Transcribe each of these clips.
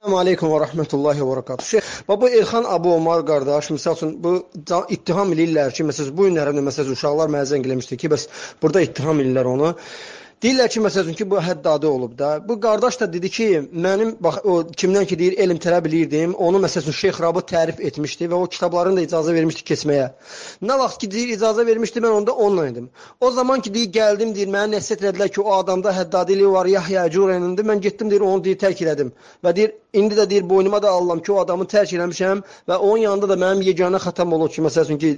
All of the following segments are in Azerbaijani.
Selamun Aleyküm və Rəhmətullahi və Barakatuhu. Şeyx, bu Elxan Abu Omar qardaş, misal üçün, bu ittiham edirlər ki, məsələn, bu günlərində, məsələn, uşaqlar mənə zəng eləmişdi ki, bəs burada ittiham edirlər onu. Deyirlər ki, məsələn ki, bu həddadi olub da. Bu qardaş da dedi ki, mənim, bax, o kimdən ki, deyir, elm tələb edirdim, onu, məsələn, Şeyx Rabı tərif etmişdi və o kitablarını da icazə vermişdi keçməyə. Nə vaxt ki, deyir, icazə vermişdi, mən onda onunla idim. O zaman ki, deyir, gəldim, deyir, mənə nəsiyyət edilər ki, o adamda həddadiliyi var, Yahya Cüreynindir, mən getdim, deyir, onu, deyir, tərk elədim. Və deyir, indi də deyir, boynuma da allam ki, o adamı tərk eləmişəm və onun yanında da mənim yeganə xatam olur ki, məsələn ki,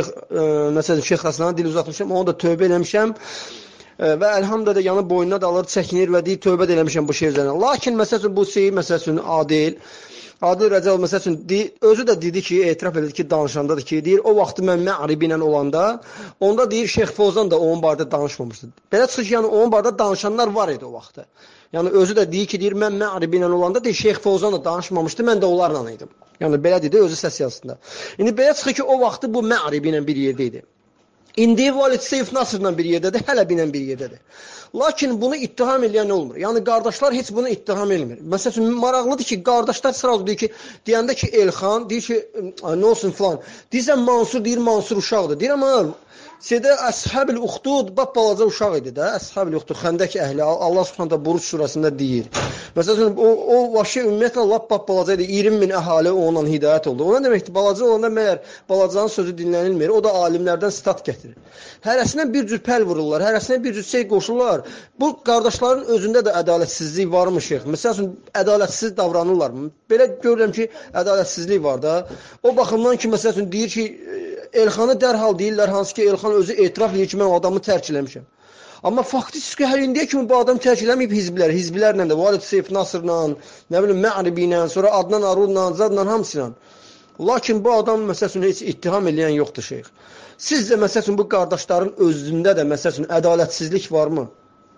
Şeyx Raslan'a dil uzatmışam, onu da tövbə eləmişəm. Və əlhamdülilə yanı boynuna da alır, çəkinir və deyir, tövbə də eləmişəm bu şey üzərine. Lakin, məsələn, bu şey, məsələn, Adil Rəcəl, məsələn, özü də dedi ki, etiraf edir ki, danışandadır ki, deyir, o vaxtı mən Mə'ribi ilə olanda, onda deyir, Şeyx Fozan da onun barədə danışmamışdı. Belə çıxır ki, yəni, onun barədə danışanlar var idi o vaxtı. Yəni, özü də deyir ki, deyir, mən Mə'ribi ilə olanda, deyir, Şeyx Fozan da danışmamışdı, mən də onlarla idim. Yəni, belə dedi, özü səs yazısında. İndi belə çıxır ki, o vaxtı bu Mə'ribi ilə bir yerdə idi. İndi Valid Seyf Nasırla bir yerdədir, Hələbi ilə bir yerdədir. Lakin bunu ittiham eləyən olmur. Yəni, qardaşlar heç bunu ittiham elmir. Məsələn, maraqlıdır ki, qardaşlar sıralır, deyir ki, deyəndə ki, Elxan, deyir ki, nə olsun filan. Deyirsən, Mansur, deyir, Mansur uşaqdır. Deyir, amma şeydə Əshab-ül Uxdud, bab balaca uşaq idi də, Əshab-ül Uxdud, Xəndək əhli, Allah Subhanahu Buruc surəsində deyir. Məsələn, o vəhşi ümumiyyətlə lap bab balaca idi, 20 min əhali onunla hidayət oldu. Ona deməkdir, balaca olanda məyər balacanın sözü dinlənilmir, o da alimlərdən sitat gətirir. Hərəsinə bir cür pəl vururlar, hərəsinə bir cür şey qoşurlar. Bu qardaşların özündə də ədalətsizlik varmış, şeyx. Məsələn, ədalətsiz davranırlar. Belə görürəm ki, ədalətsizlik var da. O baxımdan ki, məsələn, deyir ki, Elxanı dərhal deyirlər, hansı ki, Elxan özü etiraf edir ki, mən o adamı tərk eləmişəm. Amma faktiki hər indiyə kimi bu adam tərk eləməyib hizblərlə də, Valid Seyf Nasırla, nə bilim, Mə'ribi ilə, sonra Adnan Arudla, Zadla, hamısıyla. Lakin bu adam, məsələn, heç ittiham eləyən yoxdur, şeyx. Sizcə, məsələn, bu qardaşların özündə də, məsələn, ədalətsizlik varmı?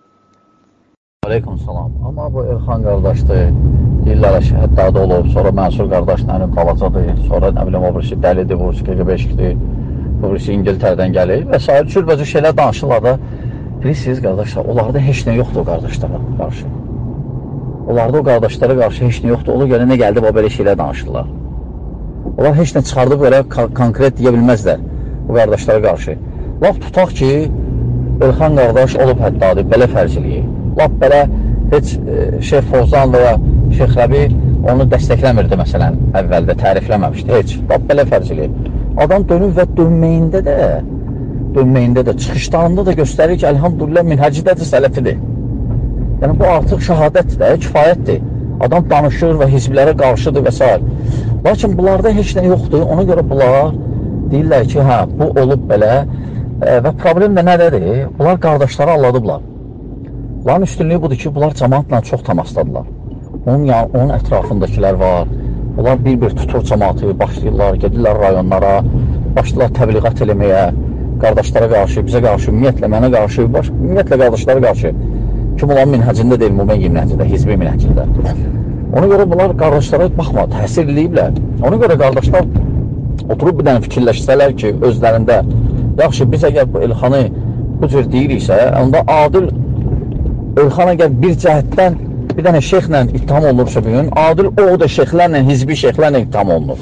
Aleyküm salam. Amma bu Elxan qardaşdır, deyirlər həddada olub, sonra Mənsur qardaşla balacadır, sonra nə bilim, o birisi dəlidir, o birisi QQB-şikdir, o birisi İngiltərədən gəlir və s. Cürbəcür şeylər danışırlar da, bilirsiniz qardaşlar, onlarda heç nə yoxdur o qardaşlara qarşı. Onlarda o qardaşlara qarşı heç nə yoxdur, ona görə nə gəldi, o belə şeylər danışırlar. Onlar heç nə çıxardıb, belə konkret deyə bilməzlər o qardaşlara qarşı. Laf tutaq ki, Elxan qardaş olub həddada, belə fərz eləyir. Laf belə, heç Şeyx Fozan və ya Şeyx Rəbi onu dəstəkləmirdi, məsələn, əvvəldə tərifləməmişdi, heç. Laf belə fərz eləyir. Adam dönür və dönməyində də, çıxışlarında da göstərir ki, əlhamdülillah, minhəcidədir, sələfidir. Yəni, bu artıq şəhadətdir də, kifayətdir. Adam danışır və hizblərə qarşıdır və s. Lakin bunlarda heç nə yoxdur, ona görə bunlar deyirlər ki, hə, bu olub belə və problem də nədədir? Bunlar qardaşları alladıblar. Bunların üstünlüyü budur ki, bunlar cəmaatla çox təmasdadılar. Onun ətrafındakilər var. Bunlar bir-bir tutur cəmaatı, başlayırlar, gedirlər rayonlara, başlayırlar təbliğat eləməyə, qardaşlara qarşı, bizə qarşı, ümumiyyətlə, mənə qarşı, ümumiyyətlə qardaşlara qarşı. Ki, bunların minhəcində deyil, mümin minhəcində, hizbi minhəcində. Ona görə bunlar qardaşlara baxma, təsir eləyiblər. Ona görə qardaşlar oturub bir dənə fikirləşsələr ki, özlərində, yaxşı, biz əgər bu Elxanı bu cür deyiriksə, onda adil Elxan əgər bir cəhətdən bir dənə şeyxlə ittiham olunursa bugün, adil o da şeyxlərlə, hizbi şeyxlərlə ittiham olunur.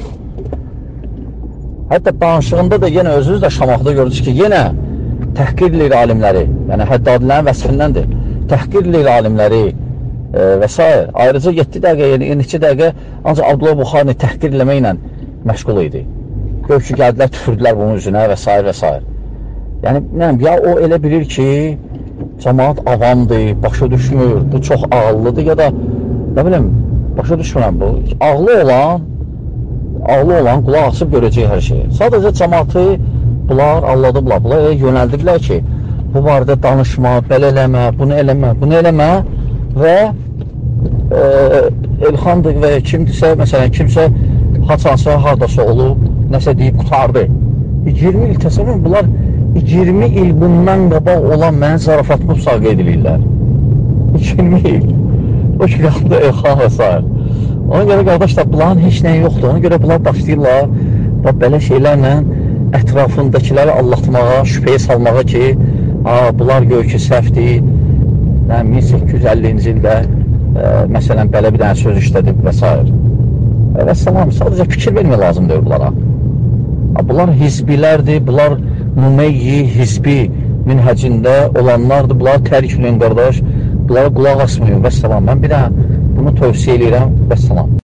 Hətta danışığında da yenə özünüz də Şamaqda görürsünüz ki, yenə təhqir edir alimləri, yəni həddadilərin vəsfindəndir, təhqir edir alimləri və s. Ayrıca 7 dəqiqə, 2 dəqiqə ancaq Abdullah Buxarını təhqir eləməklə məşğul idi. Gör ki, gəldilər, tüfürdülər bunun üzünə və s. və s. Yəni, ya o elə bilir ki, cəmaat avamdır, başa düşmür, bu çox ağıllıdır ya da, nə bilim, başa düşmürəm bu. Ağlı olan qulaq açıb görəcək hər şeyi. Sadəcə cəmaatı bunlar alladıblar, bunlar yönəldiblər ki, bu barədə danışma, belə eləmə, bunu eləmə və Elxandır və kimdirsə, məsələn, kimsə haçansa, hardasa olub, nəsə deyib, qutardı. 20 il təsəvvür, bunlar 20 il bundan qabaq olan mənə zarafatımı müsaqa edilirlər. 20 il. O ki, qaldı Elxan və s. Ona görə qardaşlar, bunların heç nəyi yoxdur. Ona görə bunlar başlayırlar və belə şeylərlə ətrafındakiləri allatmağa, şübhəyə salmağa ki, bunlar gör ki, səhvdir. 1850-ci ildə məsələn, belə bir dənə söz işlədib və s. Və salam, sadəcə fikir vermək lazımdır bunlara. Bunlar hizbilərdir, bunlar Numeyyi hizbi minhəcində olanlardır, bunlar tərk edin qardaş, bunlara qulaq asmayın və salam. Mən bir dənə bunu tövsiyə edirəm və salam.